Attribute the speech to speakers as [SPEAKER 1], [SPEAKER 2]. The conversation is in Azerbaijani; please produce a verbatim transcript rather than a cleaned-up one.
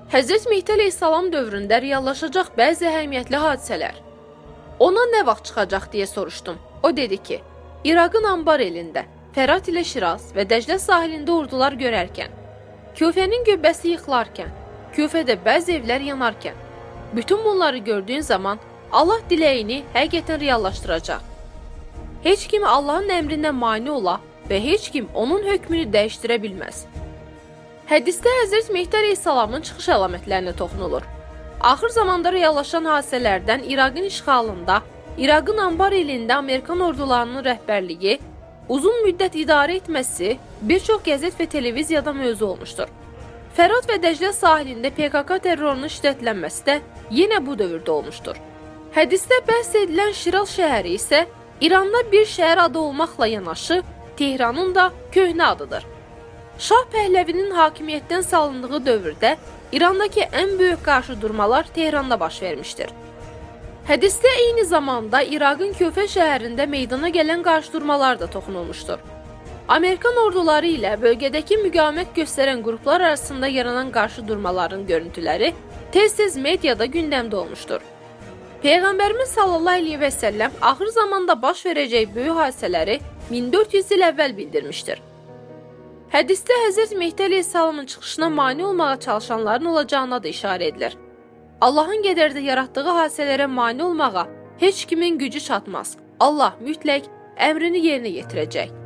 [SPEAKER 1] Həzrət Mehdi əleyhissalam dövründə reallaşacaq bəzi əhəmiyyətli hadisələr. Ona nə vaxt çıxacaq deyə soruşdum. O dedi ki, İraqın Anbar elində, Fərat ilə Şiraz və Dəclə sahilində ordular görərkən, Küfənin göbəsi yıxılarkən, Küfədə bəzi evlər yanarkən, bütün bunları gördüyün zaman Allah diləyini həqiqətən reallaşdıracaq. Heç kim Allahın əmrinə mane ola və heç kim onun hökmünü dəyişdirə bilməz. Hədisdə Həzrət Mehdi əleyhissalamın çıxış əlamətlərinə toxunulur. Axır zamanda reallaşan hadisələrdən İraqın işğalında, İraqın Anbar elində Amerikan ordularının rəhbərliyi, uzun müddət idarə etməsi bir çox qəzet və televiziyada mövzu olmuşdur. Fərat və Dəclə sahilində P K K terrorunun şiddətlənməsi də yenə bu dövrdə olmuşdur. Hədisdə bəhs edilən Şiraz şəhəri isə İranda bir şəhər adı olmaqla yanaşı, Tehranın da köhnə adıdır. Şah Pəhləvinin hakimiyyətdən salındığı dövrdə İrandakı ən böyük qarşıdurmalar Tehranda baş vermişdir. Hədisdə eyni zamanda İraqın Küfə şəhərində meydana gələn qarşıdurmalar da toxunulmuşdur. Amerikan orduları ilə bölgədəki müqavimət göstərən qruplar arasında yaranan qarşıdurmaların görüntüləri tez-tez mediada gündəmdə olmuşdur. Peyğəmbərimiz sallallahu əleyhi və səlləm axır zamanda baş verəcək böyük hadisələri min dörd yüz il əvvəl bildirmişdir. Hədisdə Həzrət Mehdi əleyhissalamın çıxışına mane olmağa çalışanların olacağına da işarə edilir. Allahın qədərdə yaratdığı hadisələrə mane olmağa heç kimin gücü çatmaz. Allah mütləq əmrini yerinə yetirəcək.